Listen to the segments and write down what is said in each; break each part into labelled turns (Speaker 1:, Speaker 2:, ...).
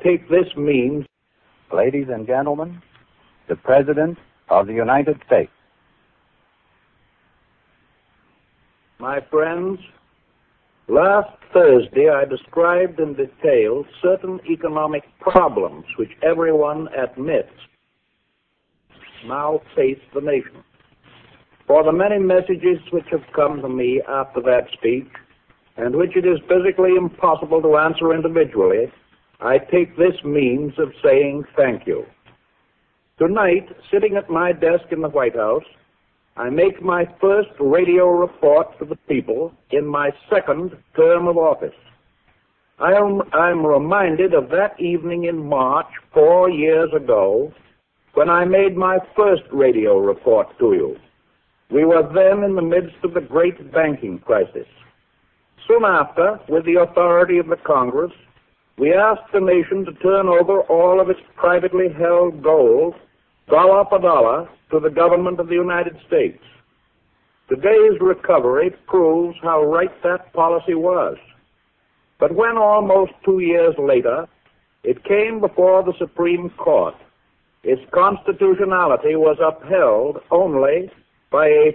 Speaker 1: take this means...
Speaker 2: Ladies and gentlemen, the President of the United States.
Speaker 1: My friends, last Thursday I described in detail certain economic problems which everyone admits now face the nation. For the many messages which have come to me after that speech, and which it is physically impossible to answer individually, I take this means of saying thank you. Tonight, sitting at my desk in the White House, I make my first radio report to the people in my second term of office. I'm reminded of that evening in March 4 years ago when I made my first radio report to you. We were then in the midst of the great banking crisis. Soon after, with the authority of the Congress, we asked the nation to turn over all of its privately held gold, dollar for dollar, to the government of the United States. Today's recovery proves how right that policy was. But when almost 2 years later, it came before the Supreme Court, its constitutionality was upheld only by a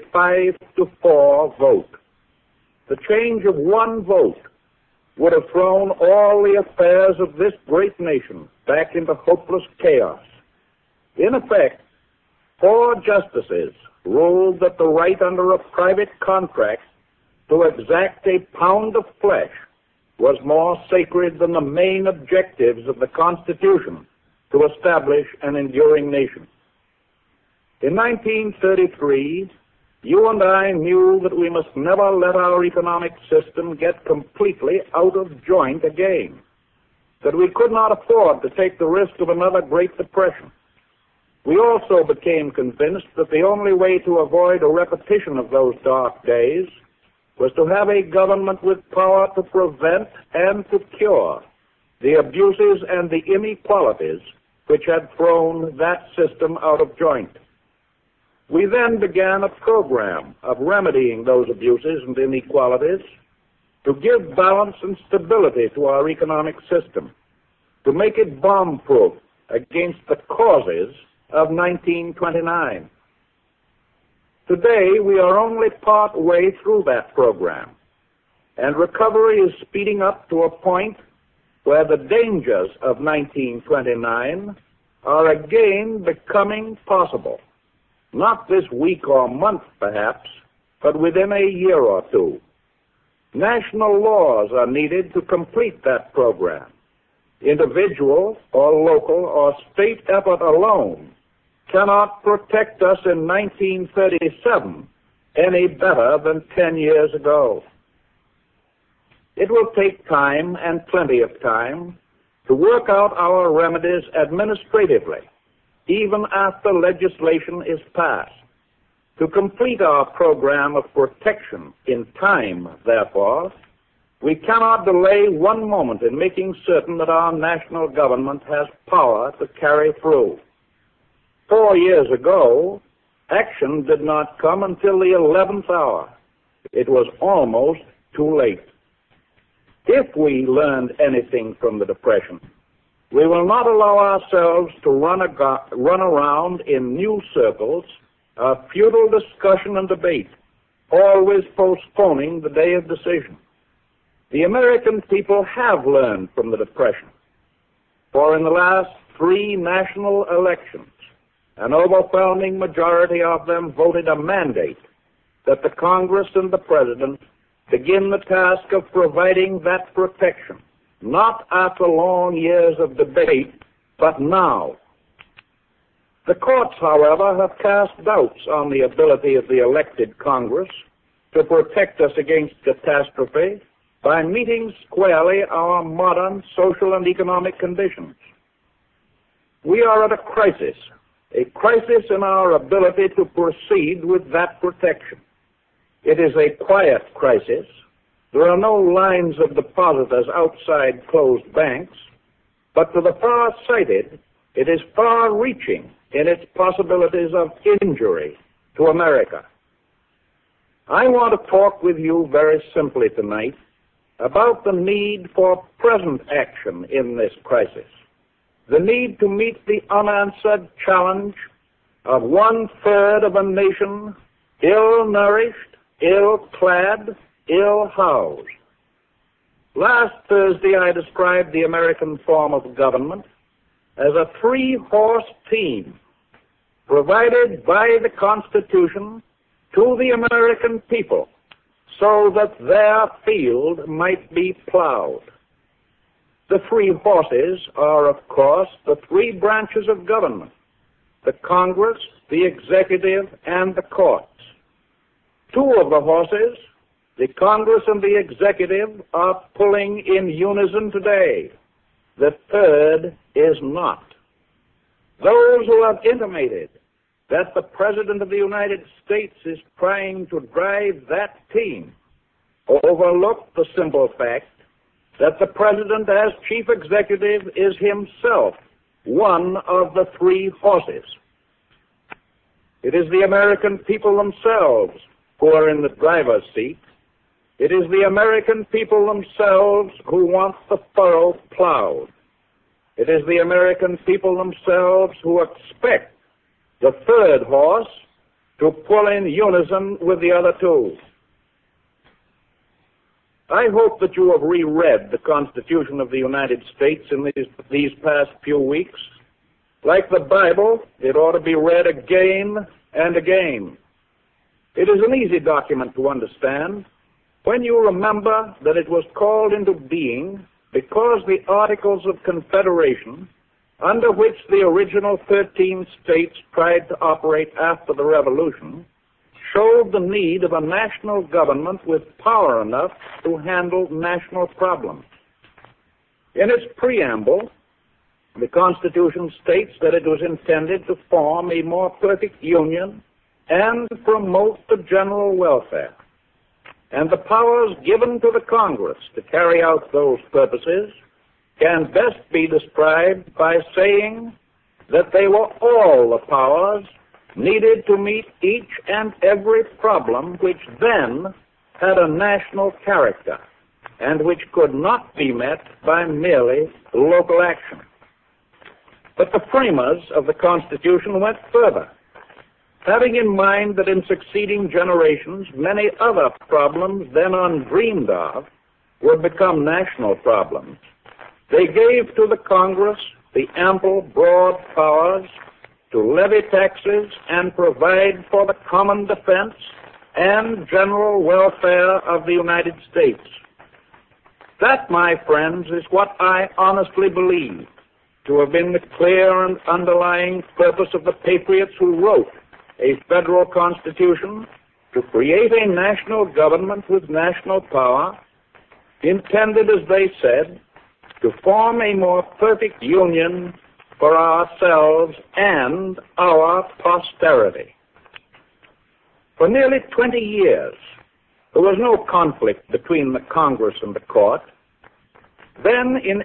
Speaker 1: 5-4 vote. The change of one vote would have thrown all the affairs of this great nation back into hopeless chaos. In effect, 4 justices ruled that the right under a private contract to exact a pound of flesh was more sacred than the main objectives of the Constitution to establish an enduring nation. In 1933, you and I knew that we must never let our economic system get completely out of joint again, that we could not afford to take the risk of another Great Depression. We also became convinced that the only way to avoid a repetition of those dark days was to have a government with power to prevent and to cure the abuses and the inequalities which had thrown that system out of joint. We then began a program of remedying those abuses and inequalities, to give balance and stability to our economic system, to make it bomb-proof against the causes of 1929. Today, we are only part way through that program, and recovery is speeding up to a point where the dangers of 1929 are again becoming possible. Not this week or month, perhaps, but within a year or two. National laws are needed to complete that program. Individual or local or state effort alone cannot protect us in 1937 any better than 10 years ago. It will take time, and plenty of time, to work out our remedies administratively, even after legislation is passed. To complete our program of protection in time, therefore, we cannot delay one moment in making certain that our national government has power to carry through. 4 years ago, action did not come until the 11th hour. It was almost too late. If we learned anything from the Depression, we will not allow ourselves to run around in new circles of futile discussion and debate, always postponing the day of decision. The American people have learned from the Depression, for in the last 3 national elections, an overwhelming majority of them voted a mandate that the Congress and the President begin the task of providing that protection, not after long years of debate, but now. The courts, however, have cast doubts on the ability of the elected Congress to protect us against catastrophe by meeting squarely our modern social and economic conditions. We are at a crisis in our ability to proceed with that protection. It is a quiet crisis. There are no lines of depositors outside closed banks, but to the far-sighted, it is far-reaching in its possibilities of injury to America. I want to talk with you very simply tonight about the need for present action in this crisis. the need to meet the unanswered challenge of 1/3 of a nation ill-nourished, ill-clad, ill-housed. Last Thursday, I described the American form of government as a 3-horse team provided by the Constitution to the American people so that their field might be plowed. The 3 horses are, of course, the 3 branches of government: the Congress, the executive, and the courts. 2 of the horses, the Congress and the executive, are pulling in unison today. The 3rd is not. Those who have intimated that the President of the United States is trying to drive that team overlook the simple fact that the President, as chief executive, is himself one of the 3 horses. It is the American people themselves who are in the driver's seat. It is the American people themselves who want the furrow plowed. It is the American people themselves who expect the 3rd horse to pull in unison with the other 2. I hope that you have reread the Constitution of the United States in these past few weeks. Like the Bible, it ought to be read again and again. It is an easy document to understand when you remember that it was called into being because the Articles of Confederation, under which the original 13 states tried to operate after the Revolution, showed the need of a national government with power enough to handle national problems. In its preamble, the Constitution states that it was intended to form a more perfect union and promote the general welfare. And the powers given to the Congress to carry out those purposes can best be described by saying that they were all the powers needed to meet each and every problem which then had a national character and which could not be met by merely local action. But the framers of the Constitution went further. Having in mind that in succeeding generations many other problems then undreamed of would become national problems, they gave to the Congress the ample, broad powers to levy taxes and provide for the common defense and general welfare of the United States. That, my friends, is what I honestly believe to have been the clear and underlying purpose of the patriots who wrote a federal constitution to create a national government with national power, intended, as they said, to form a more perfect union for ourselves and our posterity. For nearly 20 years, there was no conflict between the Congress and the court. Then, in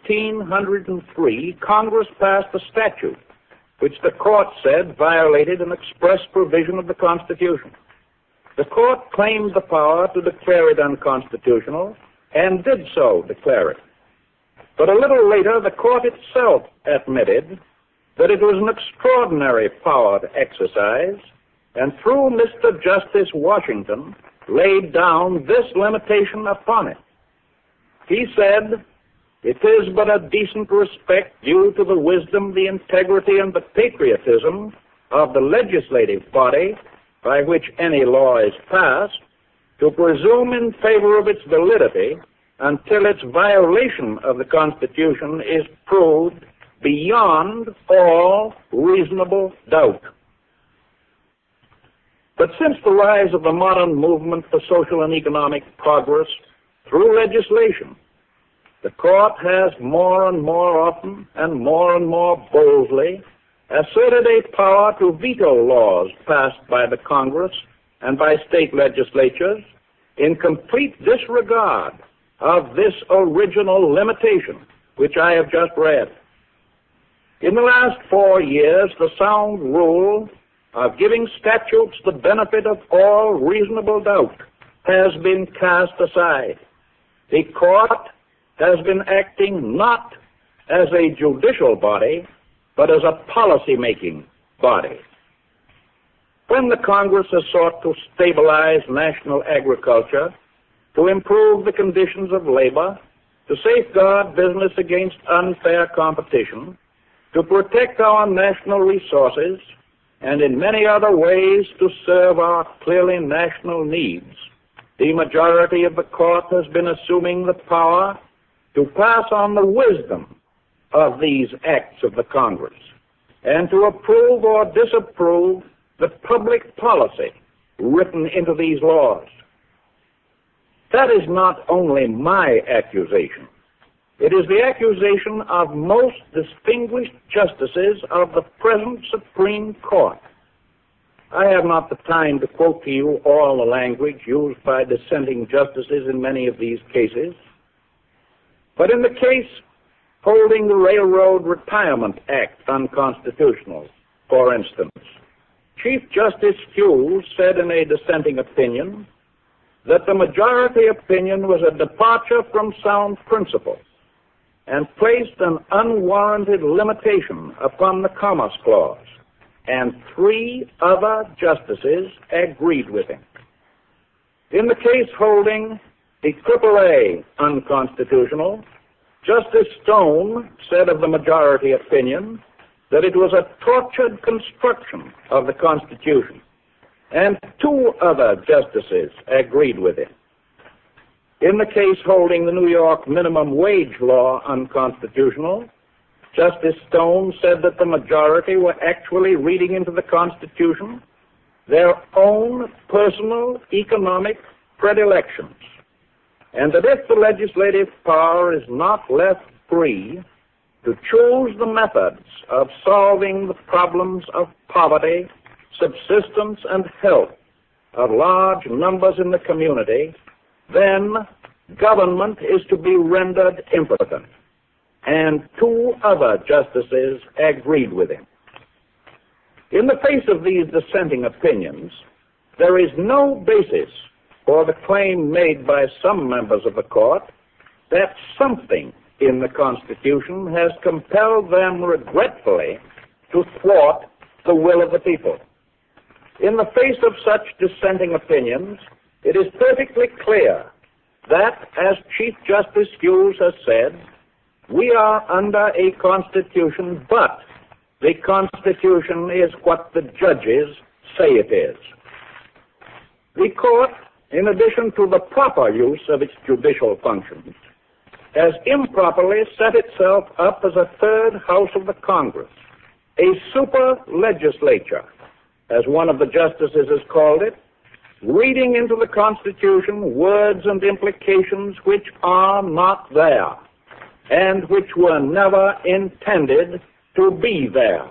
Speaker 1: 1803, Congress passed a statute which the court said violated an express provision of the Constitution. The court claimed the power to declare it unconstitutional and did so declare it. But a little later, the court itself admitted that it was an extraordinary power to exercise, and through Mr. Justice Washington laid down this limitation upon it. He said, "It is but a decent respect due to the wisdom, the integrity, and the patriotism of the legislative body by which any law is passed to presume in favor of its validity until its violation of the Constitution is proved beyond all reasonable doubt." But since the rise of the modern movement for social and economic progress through legislation, the court has more and more often and more boldly asserted a power to veto laws passed by the Congress and by state legislatures in complete disregard of this original limitation which I have just read. In the last 4 years, the sound rule of giving statutes the benefit of all reasonable doubt has been cast aside. The court has been acting not as a judicial body, but as a policy-making body. When the Congress has sought to stabilize national agriculture, to improve the conditions of labor, to safeguard business against unfair competition, to protect our national resources, and in many other ways to serve our clearly national needs, the majority of the court has been assuming the power to pass on the wisdom of these acts of the Congress and to approve or disapprove the public policy written into these laws. That is not only my accusation. It is the accusation of most distinguished justices of the present Supreme Court. I have not the time to quote to you all the language used by dissenting justices in many of these cases, but in the case holding the Railroad Retirement Act unconstitutional, for instance, Chief Justice Hughes said in a dissenting opinion that the majority opinion was a departure from sound principles and placed an unwarranted limitation upon the Commerce Clause, and 3 other justices agreed with him. In the case holding the AAA unconstitutional, Justice Stone said of the majority opinion that it was a tortured construction of the Constitution, and 2 other justices agreed with him. In the case holding the New York minimum wage law unconstitutional, Justice Stone said that the majority were actually reading into the Constitution their own personal economic predilections, and that if the legislative power is not left free to choose the methods of solving the problems of poverty, subsistence, and health of large numbers in the community, then government is to be rendered impotent. And 2 other justices agreed with him. In the face of these dissenting opinions, there is no basis for the claim made by some members of the court that something in the Constitution has compelled them regretfully to thwart the will of the people. In the face of such dissenting opinions, it is perfectly clear that, as Chief Justice Hughes has said, we are under a Constitution, but the Constitution is what the judges say it is. The court, in addition to the proper use of its judicial functions, has improperly set itself up as a third house of the Congress, a super legislature, as one of the justices has called it, reading into the Constitution words and implications which are not there and which were never intended to be there.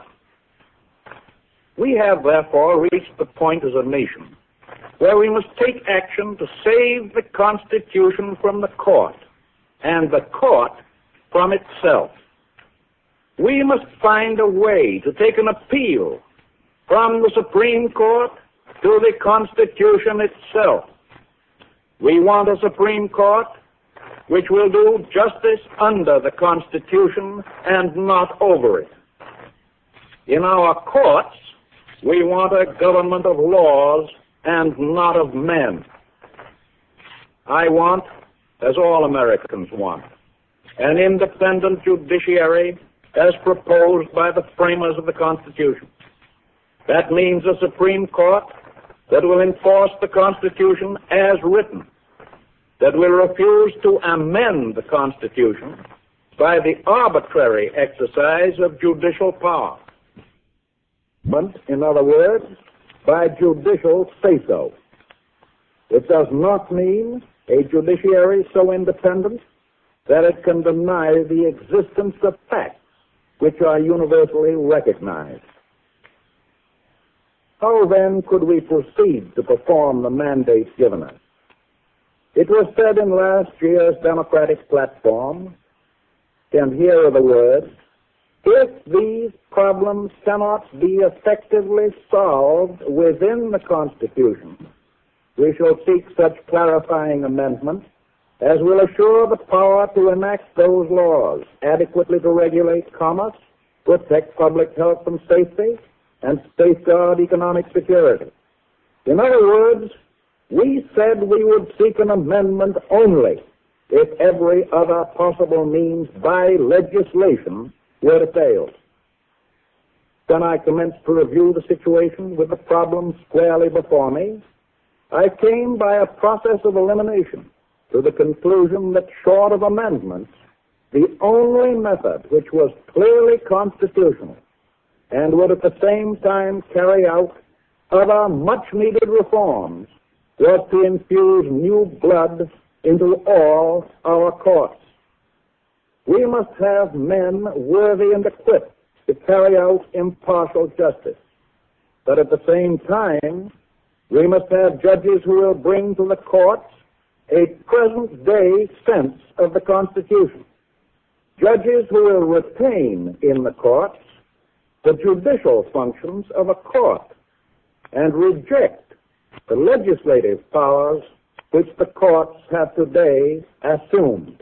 Speaker 1: We have, therefore, reached the point as a nation where we must take action to save the Constitution from the court and the court from itself. We must find a way to take an appeal from the Supreme Court to the Constitution itself. We want a Supreme Court which will do justice under the Constitution and not over it. In our courts, we want a government of laws and not of men. I want, as all Americans want, an independent judiciary as proposed by the framers of the Constitution. That means a Supreme Court that will enforce the Constitution as written, that will refuse to amend the Constitution by the arbitrary exercise of judicial power. But, in other words, by judicial say-so. It does not mean a judiciary so independent that it can deny the existence of facts which are universally recognized. How then could we proceed to perform the mandate given us? It was said in last year's Democratic platform, and here are the words, if these problems cannot be effectively solved within the Constitution, we shall seek such clarifying amendments as will assure the power to enact those laws adequately to regulate commerce, protect public health and safety, and safeguard economic security. In other words, we said we would seek an amendment only if every other possible means by legislation were to fail. When I commenced to review the situation with the problem squarely before me, I came by a process of elimination to the conclusion that short of amendments, the only method which was clearly constitutional and would at the same time carry out other much-needed reforms was to infuse new blood into all our courts. We must have men worthy and equipped to carry out impartial justice. But at the same time, we must have judges who will bring to the courts a present-day sense of the Constitution. Judges who will retain in the courts the judicial functions of a court and reject the legislative powers which the courts have today assumed.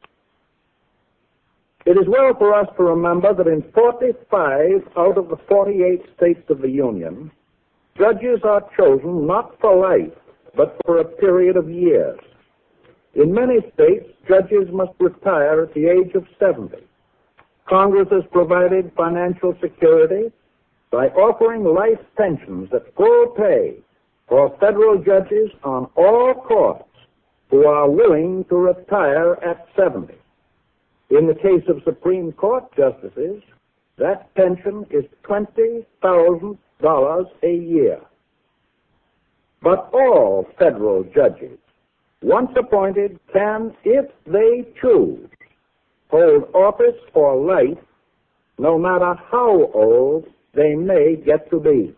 Speaker 1: It is well for us to remember that in 45 out of the 48 states of the Union, judges are chosen not for life, but for a period of years. In many states, judges must retire at the age of 70. Congress has provided financial security by offering life pensions at full pay for federal judges on all courts who are willing to retire at 70. In the case of Supreme Court justices, that pension is $20,000 a year. But all federal judges, once appointed, can, if they choose, hold office for life, no matter how old they may get to be.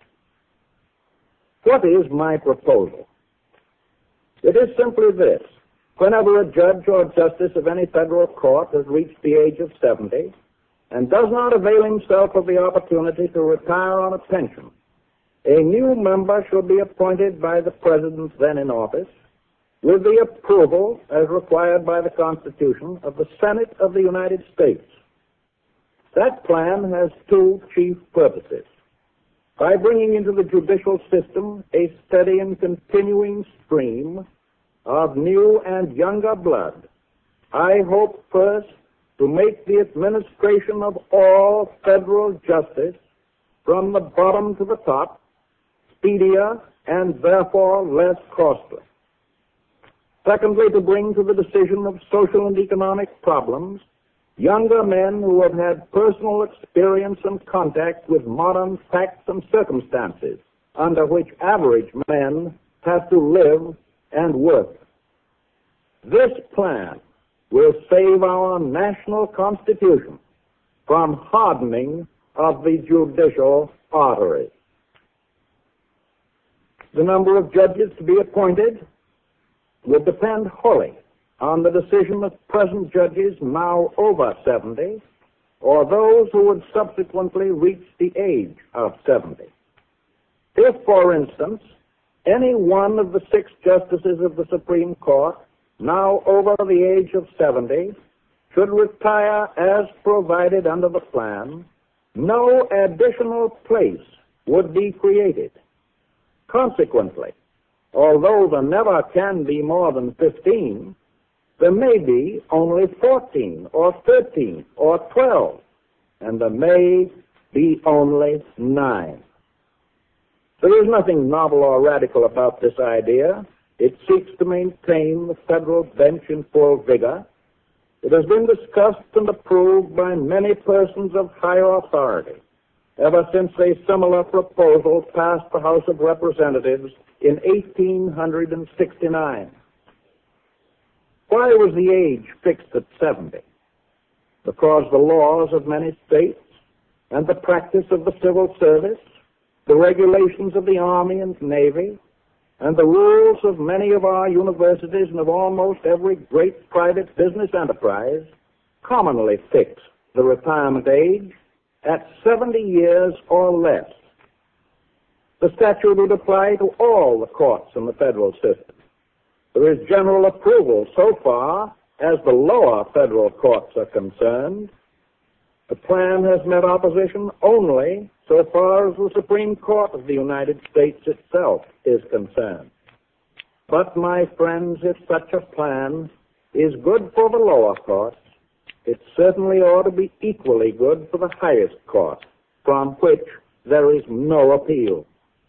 Speaker 1: What is my proposal? It is simply this. Whenever a judge or justice of any federal court has reached the age of 70 and does not avail himself of the opportunity to retire on a pension, a new member shall be appointed by the President then in office with the approval, as required by the Constitution, of the Senate of the United States. That plan has two chief purposes. By bringing into the judicial system a steady and continuing stream of new and younger blood, I hope first to make the administration of all federal justice from the bottom to the top speedier and therefore less costly. Secondly, to bring to the decision of social and economic problems younger men who have had personal experience and contact with modern facts and circumstances under which average men have to live and work. This plan will save our national Constitution from hardening of the judicial artery. The number of judges to be appointed will depend wholly on the decision of present judges now over 70 or those who would subsequently reach the age of 70. If, for instance, any one of the 6 justices of the Supreme Court now over the age of 70 should retire as provided under the plan, no additional place would be created. Consequently, although there never can be more than 15, there may be only 14 or 13 or 12, and there may be only 9. There is nothing novel or radical about this idea. It seeks to maintain the federal bench in full vigor. It has been discussed and approved by many persons of higher authority ever since a similar proposal passed the House of Representatives in 1869. Why was the age fixed at 70? Because the laws of many states and the practice of the civil service, the regulations of the Army and Navy, and the rules of many of our universities and of almost every great private business enterprise commonly fix the retirement age at 70 years or less. The statute would apply to all the courts in the federal system. There is general approval so far as the lower federal courts are concerned. The plan has met opposition only so far as the Supreme Court of the United States itself is concerned. But, my friends, if such a plan is good for the lower courts, it certainly ought to be equally good for the highest court, from which there is no appeal.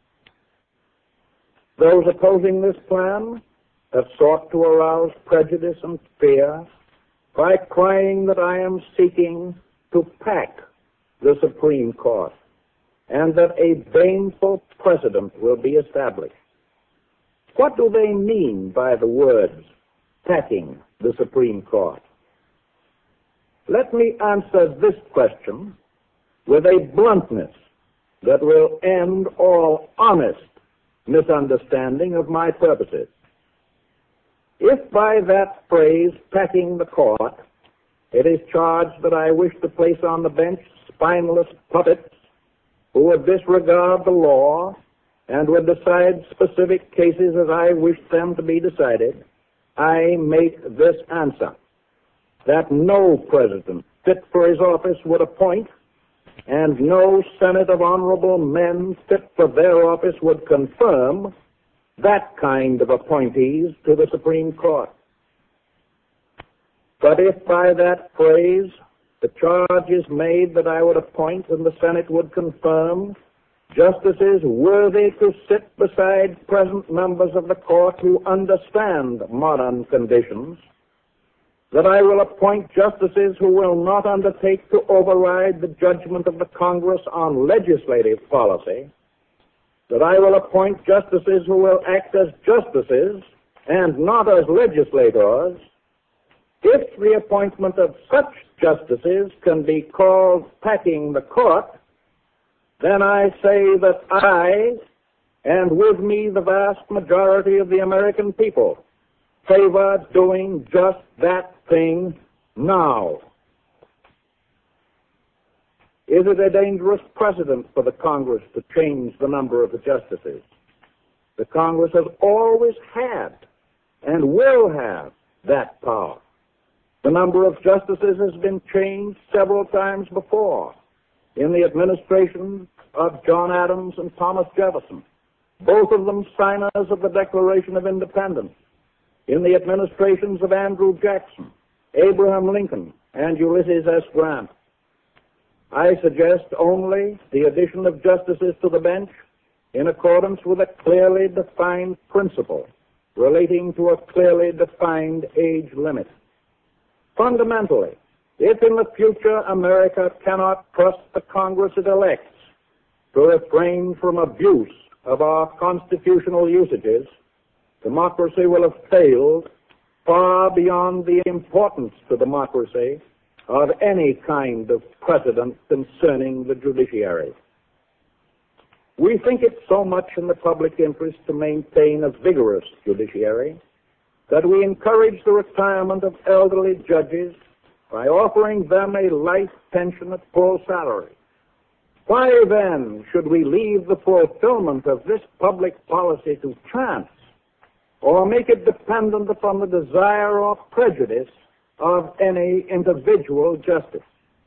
Speaker 1: Those opposing this plan have sought to arouse prejudice and fear by crying that I am seeking to pack the Supreme Court and that a baneful precedent will be established. What do they mean by the words packing the Supreme Court? Let me answer this question with a bluntness that will end all honest misunderstanding of my purposes. If by that phrase, packing the court, it is charged that I wish to place on the bench spineless puppets who would disregard the law and would decide specific cases as I wish them to be decided, I make this answer: that no president fit for his office would appoint, and no Senate of honorable men fit for their office would confirm that kind of appointees to the Supreme Court. But if by that phrase the charge is made that I would appoint and the Senate would confirm justices worthy to sit beside present members of the court who understand modern conditions, that I will appoint justices who will not undertake to override the judgment of the Congress on legislative policy, that I will appoint justices who will act as justices and not as legislators, if the appointment of such justices can be called packing the court, then I say that I, and with me the vast majority of the American people, favor doing just that thing now. Is it a dangerous precedent for the Congress to change the number of the justices? The Congress has always had and will have that power. The number of justices has been changed several times before in the administration of John Adams and Thomas Jefferson, both of them signers of the Declaration of Independence, in the administrations of Andrew Jackson, Abraham Lincoln, and Ulysses S. Grant. I suggest only the addition of justices to the bench in accordance with a clearly defined principle relating to a clearly defined age limit. Fundamentally, if in the future America cannot trust the Congress it elects to refrain from abuse of our constitutional usages, democracy will have failed far beyond the importance to democracy of any kind of precedent concerning the judiciary. We think it so much in the public interest to maintain a vigorous judiciary that we encourage the retirement of elderly judges by offering them a life pension at full salary. Why then should we leave the fulfillment of this public policy to chance or make it dependent upon the desire or prejudice of any individual justice?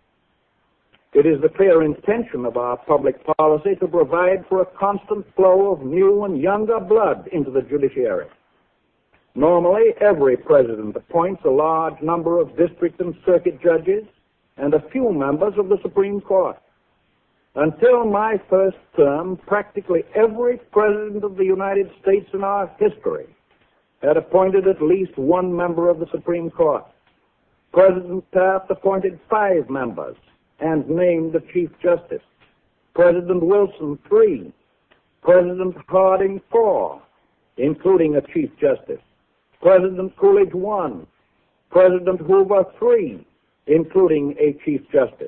Speaker 1: It is the clear intention of our public policy to provide for a constant flow of new and younger blood into the judiciary. Normally, every president appoints a large number of district and circuit judges and a few members of the Supreme Court. Until my first term, practically every president of the United States in our history had appointed at least one member of the Supreme Court. President Taft appointed 5 members and named a Chief Justice. President Wilson, 3. President Harding, 4, including a Chief Justice. President Coolidge, 1. President Hoover, 3, including a Chief Justice.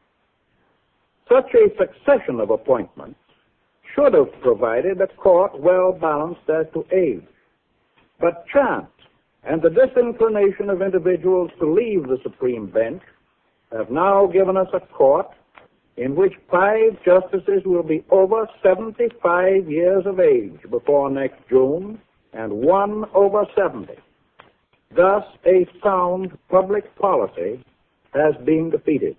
Speaker 1: Such a succession of appointments should have provided a court well balanced as to age. But chance and the disinclination of individuals to leave the Supreme Bench have now given us a court in which 5 justices will be over 75 years of age before next June, and 1 over 70. Thus, a sound public policy has been defeated.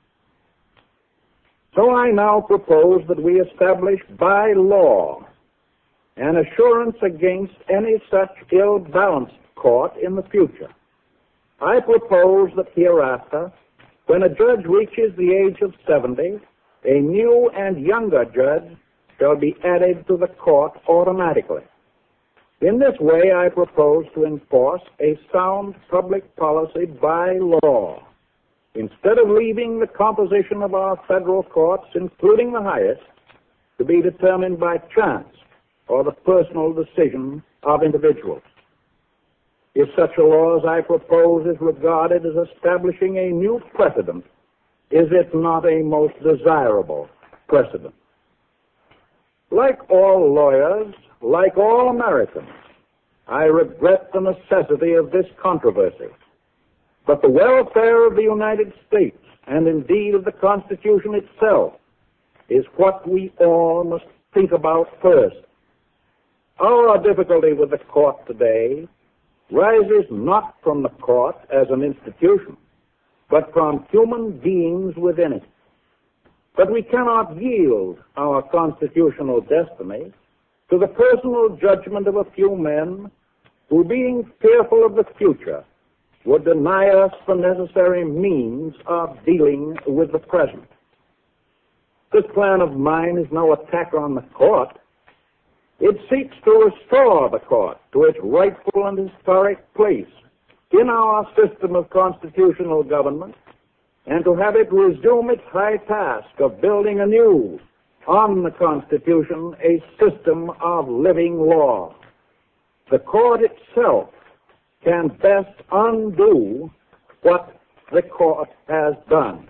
Speaker 1: So I now propose that we establish by law an assurance against any such ill-balanced court in the future. I propose that hereafter, when a judge reaches the age of 70, a new and younger judge shall be added to the court automatically. In this way, I propose to enforce a sound public policy by law. Instead of leaving the composition of our federal courts, including the highest, to be determined by chance or the personal decision of individuals. If such a law as I propose is regarded as establishing a new precedent, is it not a most desirable precedent? Like all lawyers, like all Americans, I regret the necessity of this controversy. But the welfare of the United States, and indeed of the Constitution itself, is what we all must think about first. Our difficulty with the court today rises not from the court as an institution, but from human beings within it. But we cannot yield our constitutional destiny to the personal judgment of a few men who, being fearful of the future, would deny us the necessary means of dealing with the present. This plan of mine is no attack on the court. It seeks to restore the court to its rightful and historic place in our system of constitutional government, and to have it resume its high task of building anew on the Constitution a system of living law. The court itself can best undo what the court has done.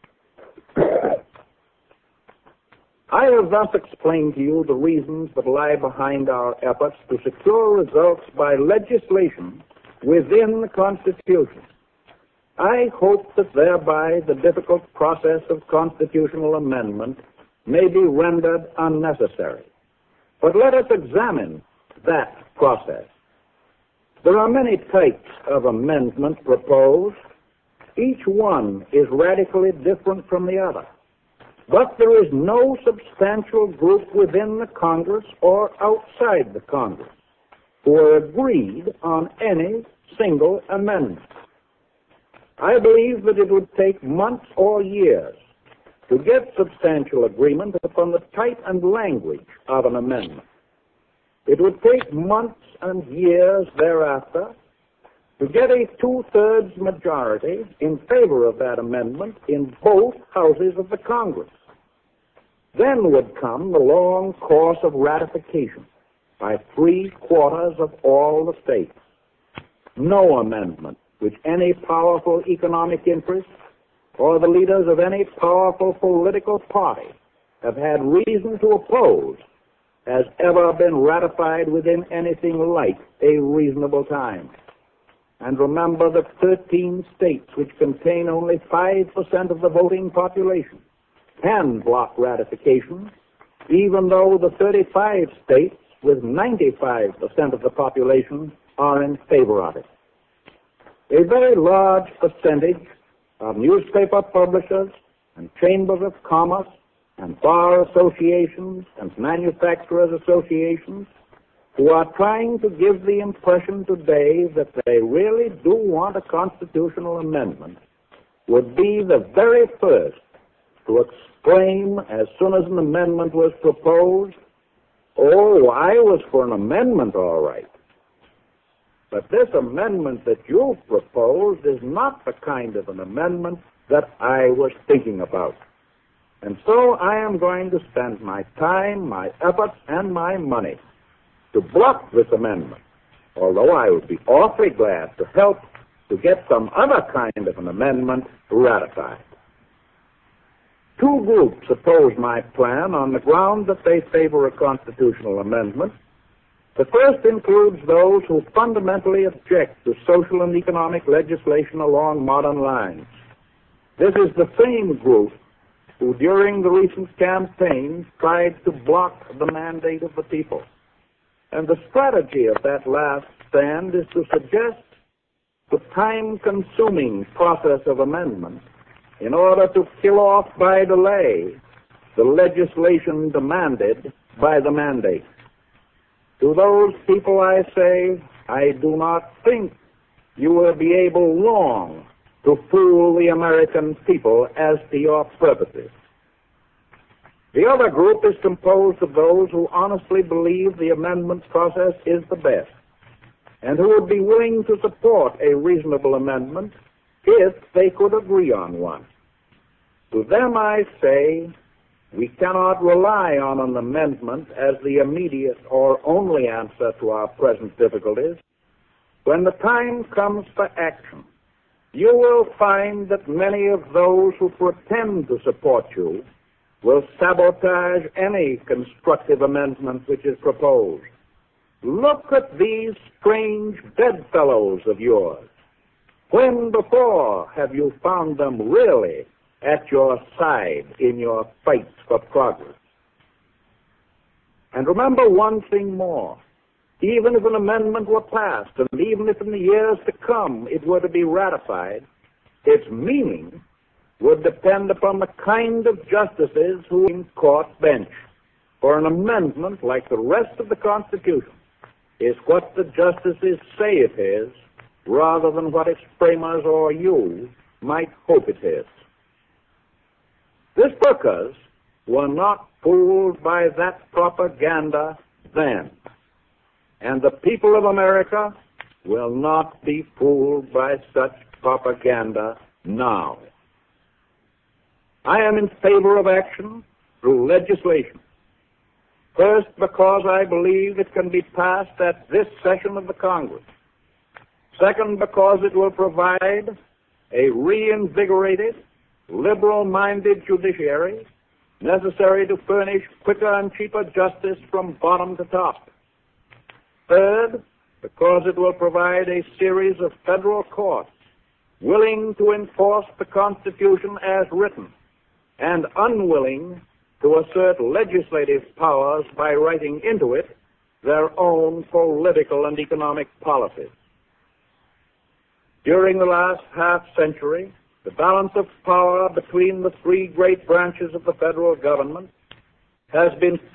Speaker 1: I have thus explained to you the reasons that lie behind our efforts to secure results by legislation within the Constitution. I hope that thereby the difficult process of constitutional amendment may be rendered unnecessary. But let us examine that process. There are many types of amendment proposed. Each one is radically different from the other. But there is no substantial group within the Congress or outside the Congress who are agreed on any single amendment. I believe that it would take months or years to get substantial agreement upon the type and language of an amendment. It would take months and years thereafter to get a two-thirds majority in favor of that amendment in both houses of the Congress. Then would come the long course of ratification by 3/4 of all the states. No amendment which any powerful economic interest or the leaders of any powerful political party have had reason to oppose has ever been ratified within anything like a reasonable time. And remember that 13 states, which contain only 5% of the voting population, can block ratification, even though the 35 states with 95% of the population are in favor of it. A very large percentage of newspaper publishers and chambers of commerce and bar associations and manufacturers associations who are trying to give the impression today that they really do want a constitutional amendment would be the very first to exclaim as soon as an amendment was proposed, "Oh, I was for an amendment, all right. But this amendment that you've proposed is not the kind of an amendment that I was thinking about. And so I am going to spend my time, my efforts, and my money to block this amendment, although I would be awfully glad to help to get some other kind of an amendment ratified." Two groups oppose my plan on the ground that they favor a constitutional amendment. The first includes those who fundamentally object to social and economic legislation along modern lines. This is the same group who, during the recent campaign, tried to block the mandate of the people. And the strategy of that last stand is to suggest the time-consuming process of amendment in order to kill off by delay the legislation demanded by the mandate. To those people I say, I do not think you will be able long to fool the American people as to your purposes. The other group is composed of those who honestly believe the amendment process is the best, and who would be willing to support a reasonable amendment if they could agree on one. To them I say, we cannot rely on an amendment as the immediate or only answer to our present difficulties. When the time comes for action, you will find that many of those who pretend to support you will sabotage any constructive amendment which is proposed. Look at these strange bedfellows of yours. When before have you found them really at your side in your fight for progress? And remember one thing more. Even if an amendment were passed, and even if in the years to come it were to be ratified, its meaning would depend upon the kind of justices who are in court bench. For an amendment, like the rest of the Constitution, is what the justices say it is, rather than what its framers or you might hope it is. This because were not fooled by that propaganda then, and the people of America will not be fooled by such propaganda now. I am in favor of action through legislation. First, because I believe it can be passed at this session of the Congress. Second, because it will provide a reinvigorated, liberal-minded judiciary necessary to furnish quicker and cheaper justice from bottom to top. Third, because it will provide a series of federal courts willing to enforce the Constitution as written and unwilling to assert legislative powers by writing into it their own political and economic policies. During the last half-century, the balance of power between the three great branches of the federal government has been